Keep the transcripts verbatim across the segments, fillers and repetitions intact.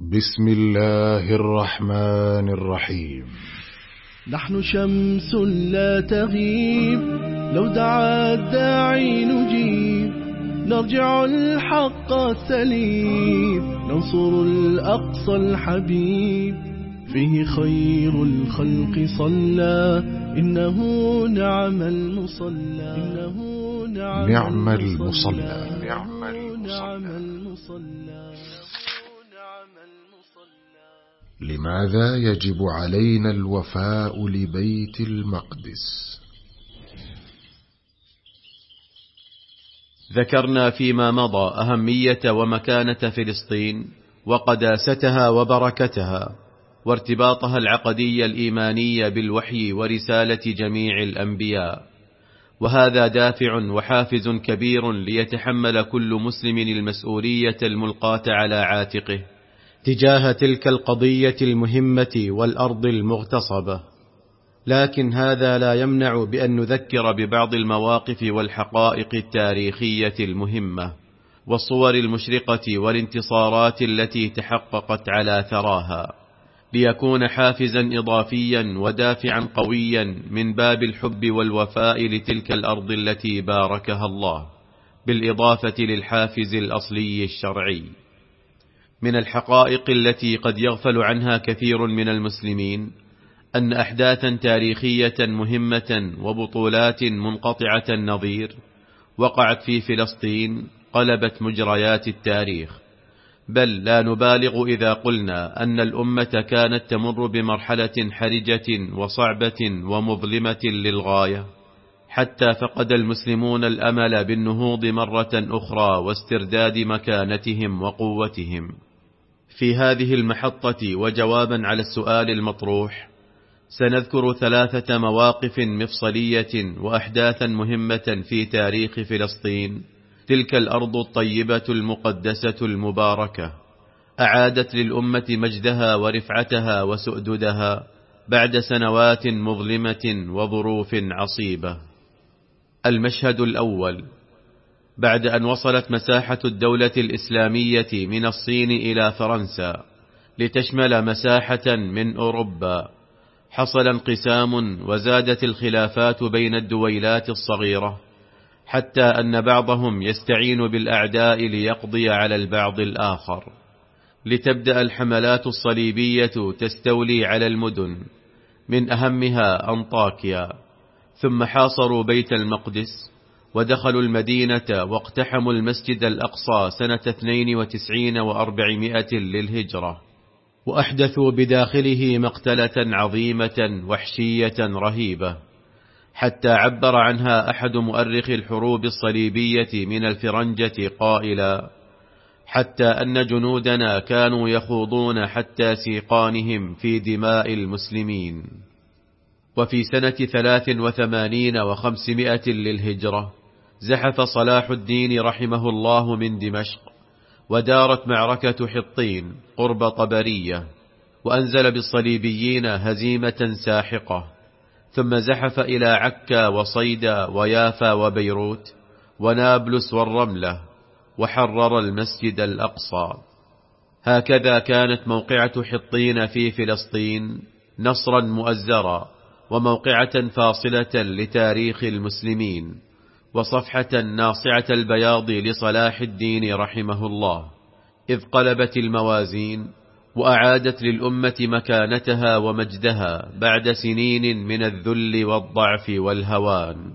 بسم الله الرحمن الرحيم. نحن شمس لا تغيب، لو دعا الداعي نجيب، نرجع الحق السليم، ننصر الأقصى الحبيب، فيه خير الخلق صلى، إنه نعم المصلى، إنه نعم, نعم المصلى. نعم المصلى. لماذا يجب علينا الوفاء لبيت المقدس؟ ذكرنا فيما مضى أهمية ومكانة فلسطين وقداستها وبركتها وارتباطها العقدي الإيماني بالوحي ورسالة جميع الأنبياء، وهذا دافع وحافز كبير ليتحمل كل مسلم المسؤولية الملقاة على عاتقه تجاه تلك القضية المهمة والأرض المغتصبة. لكن هذا لا يمنع بأن نذكر ببعض المواقف والحقائق التاريخية المهمة والصور المشرقة والانتصارات التي تحققت على ثراها، ليكون حافزا إضافيا ودافعا قويا من باب الحب والوفاء لتلك الأرض التي باركها الله، بالإضافة للحافز الأصلي الشرعي. من الحقائق التي قد يغفل عنها كثير من المسلمين أن أحداثا تاريخية مهمة وبطولات منقطعة النظير وقعت في فلسطين قلبت مجريات التاريخ، بل لا نبالغ إذا قلنا أن الأمة كانت تمر بمرحلة حرجة وصعبة ومظلمة للغاية، حتى فقد المسلمون الأمل بالنهوض مرة أخرى واسترداد مكانتهم وقوتهم. في هذه المحطة وجوابا على السؤال المطروح سنذكر ثلاثة مواقف مفصلية وأحداثا مهمة في تاريخ فلسطين، تلك الأرض الطيبة المقدسة المباركة، أعادت للأمة مجدها ورفعتها وسؤددها بعد سنوات مظلمة وظروف عصيبة. المشهد الأول: بعد أن وصلت مساحة الدولة الإسلامية من الصين إلى فرنسا لتشمل مساحة من أوروبا، حصل انقسام وزادت الخلافات بين الدويلات الصغيرة، حتى أن بعضهم يستعين بالأعداء ليقضي على البعض الآخر، لتبدأ الحملات الصليبية تستولي على المدن، من أهمها أنطاكيا، ثم حاصروا بيت المقدس ودخلوا المدينة واقتحموا المسجد الأقصى سنة اثنين وتسعين وأربعمائة للهجرة، وأحدثوا بداخله مقتلة عظيمة وحشية رهيبة، حتى عبر عنها أحد مؤرخي الحروب الصليبية من الفرنجة قائلا: حتى أن جنودنا كانوا يخوضون حتى سيقانهم في دماء المسلمين. وفي سنة ثلاث وثمانين وخمسمائة للهجرة زحف صلاح الدين رحمه الله من دمشق، ودارت معركة حطين قرب طبرية، وأنزل بالصليبيين هزيمة ساحقة، ثم زحف إلى عكا وصيدا ويافا وبيروت ونابلس والرملة، وحرر المسجد الأقصى. هكذا كانت موقعة حطين في فلسطين نصرا مؤزرا وموقعة فاصلة لتاريخ المسلمين، وصفحة ناصعة البياض لصلاح الدين رحمه الله، إذ قلبت الموازين وأعادت للأمة مكانتها ومجدها بعد سنين من الذل والضعف والهوان.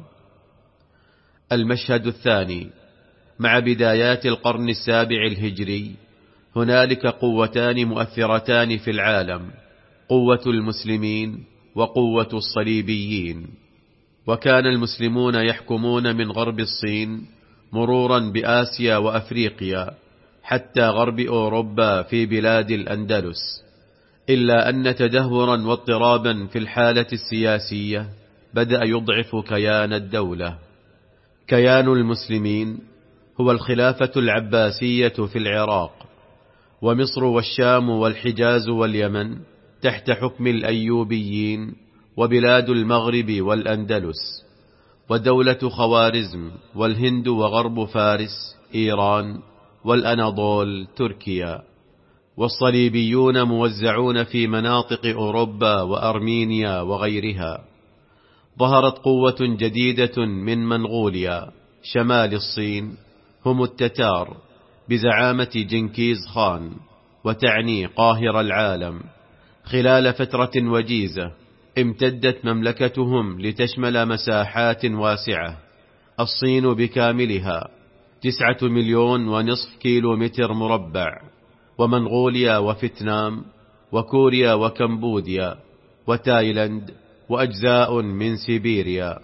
المشهد الثاني: مع بدايات القرن السابع الهجري هنالك قوتان مؤثرتان في العالم، قوة المسلمين وقوة الصليبيين، وكان المسلمون يحكمون من غرب الصين مرورا بآسيا وأفريقيا حتى غرب أوروبا في بلاد الأندلس، إلا أن تدهورا واضطرابا في الحالة السياسية بدأ يضعف كيان الدولة. كيان المسلمين هو الخلافة العباسية في العراق، ومصر والشام والحجاز واليمن تحت حكم الأيوبيين، وبلاد المغرب والأندلس، ودولة خوارزم والهند وغرب فارس إيران والأناضول تركيا. والصليبيون موزعون في مناطق أوروبا وأرمينيا وغيرها. ظهرت قوة جديدة من منغوليا شمال الصين، هم التتار بزعامة جنكيز خان، وتعني قاهر العالم. خلال فترة وجيزة امتدت مملكتهم لتشمل مساحات واسعة، الصين بكاملها تسعة مليون ونصف كيلو متر مربع، ومنغوليا وفيتنام وكوريا وكمبوديا وتايلاند وأجزاء من سيبيريا.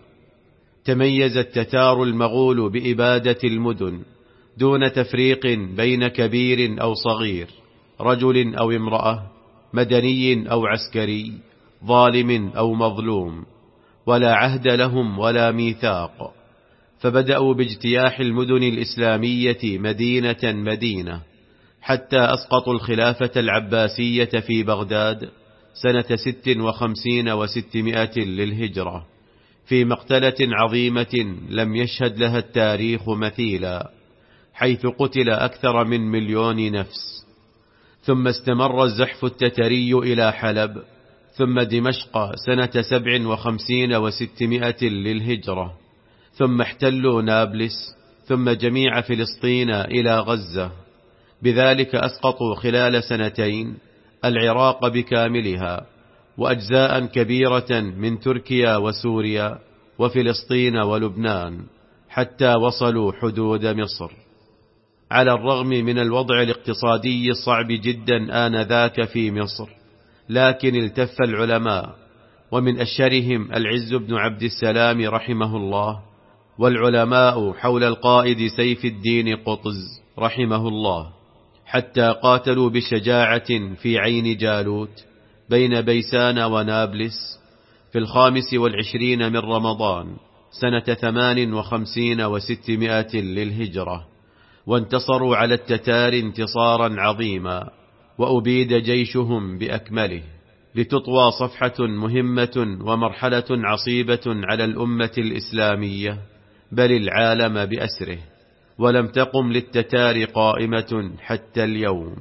تميز التتار المغول بإبادة المدن دون تفريق بين كبير أو صغير، رجل أو امرأة، مدني أو عسكري، ظالم أو مظلوم، ولا عهد لهم ولا ميثاق. فبدأوا باجتياح المدن الإسلامية مدينة مدينة، حتى أسقطوا الخلافة العباسية في بغداد سنة ست وخمسين وستمائة للهجرة، في مقتلة عظيمة لم يشهد لها التاريخ مثيلا، حيث قتل أكثر من مليون نفس. ثم استمر الزحف التتري إلى حلب، ثم دمشق سنة سبع وخمسين وستمائة للهجرة، ثم احتلوا نابلس، ثم جميع فلسطين إلى غزة. بذلك أسقطوا خلال سنتين العراق بكاملها، وأجزاء كبيرة من تركيا وسوريا وفلسطين ولبنان، حتى وصلوا حدود مصر. على الرغم من الوضع الاقتصادي الصعب جدا آنذاك في مصر، لكن التف العلماء، ومن أشهرهم العز بن عبد السلام رحمه الله، والعلماء حول القائد سيف الدين قطز رحمه الله، حتى قاتلوا بشجاعة في عين جالوت بين بيسان ونابلس في الخامس والعشرين من رمضان سنة ثمان وخمسين وستمائة للهجرة، وانتصروا على التتار انتصارا عظيما، وأبيد جيشهم بأكمله، لتطوى صفحة مهمة ومرحلة عصيبة على الأمة الإسلامية، بل العالم بأسره، ولم تقم للتتار قائمة حتى اليوم.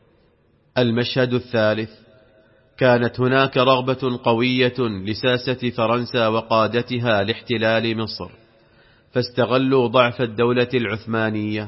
المشهد الثالث: كانت هناك رغبة قوية لساسة فرنسا وقادتها لاحتلال مصر، فاستغلوا ضعف الدولة العثمانية،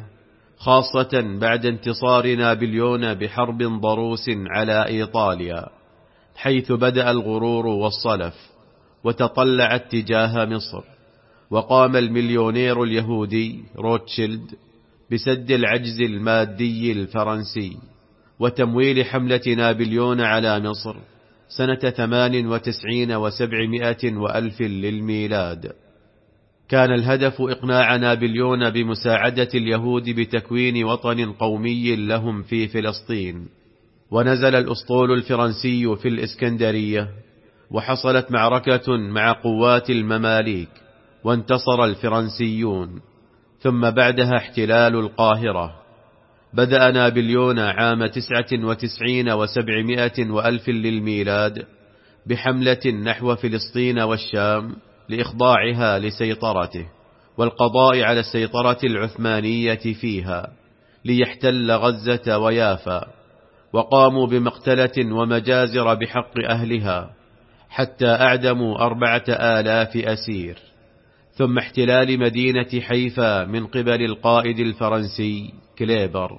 خاصة بعد انتصار نابليون بحرب ضروس على إيطاليا، حيث بدأ الغرور والصلف، وتطلع اتجاه مصر. وقام المليونير اليهودي روتشيلد بسد العجز المادي الفرنسي، وتمويل حملة نابليون على مصر سنة ثمان وتسعين وسبعمائة وألف للميلاد. كان الهدف إقناع نابليون بمساعدة اليهود بتكوين وطن قومي لهم في فلسطين. ونزل الأسطول الفرنسي في الإسكندرية، وحصلت معركة مع قوات المماليك، وانتصر الفرنسيون، ثم بعدها احتلال القاهرة. بدأ نابليون عام تسعة وتسعين وسبعمائة وألف للميلاد بحملة نحو فلسطين والشام لإخضاعها لسيطرته، والقضاء على السيطرة العثمانية فيها، ليحتل غزة ويافا. وقاموا بمقتلة ومجازر بحق أهلها، حتى أعدموا أربعة آلاف أسير. ثم احتلال مدينة حيفا من قبل القائد الفرنسي كليبر.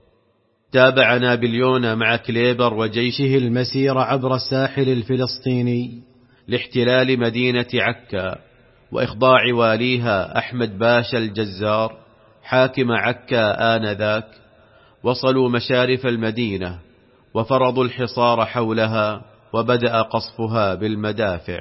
تابع نابليون مع كليبر وجيشه المسير عبر الساحل الفلسطيني لاحتلال مدينة عكا، وإخضاع واليها أحمد باشا الجزار حاكم عكا آنذاك. وصلوا مشارف المدينة وفرضوا الحصار حولها، وبدأ قصفها بالمدافع.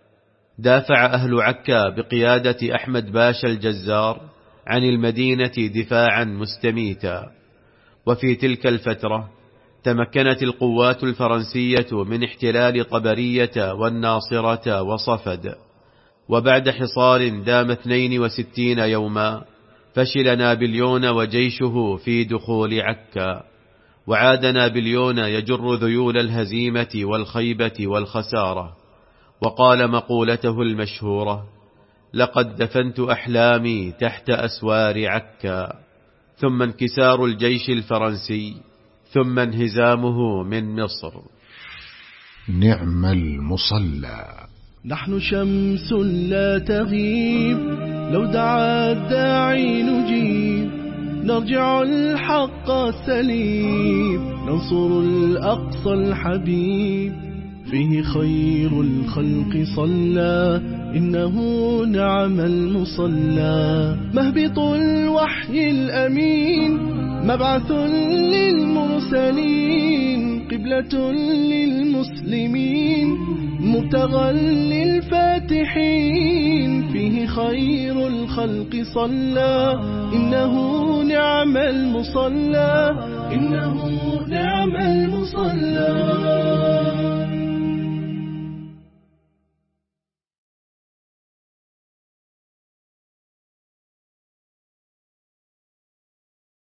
دافع أهل عكا بقيادة أحمد باشا الجزار عن المدينة دفاعا مستميتا. وفي تلك الفترة تمكنت القوات الفرنسية من احتلال طبرية والناصرة وصفد. وبعد حصار دام اثنين وستين يوما، فشل نابليون وجيشه في دخول عكا، وعاد نابليون يجر ذيول الهزيمة والخيبة والخسارة، وقال مقولته المشهورة: لقد دفنت أحلامي تحت أسوار عكا. ثم انكسار الجيش الفرنسي، ثم انهزامه من مصر. نعم المصلى. نحن شمس لا تغيب، لو دعا الداعي نجيب، نرجع الحق السليم، ننصر الأقصى الحبيب. فيه خير الخلق صلى، إنه نعم المصلى. مهبط الوحي الأمين، مبعث للمرسلين، قبلة للمسلمين، مبتغى للفاتحين. فيه خير الخلق صلى، إنه نعم المصلى، إنه نعم المصلى.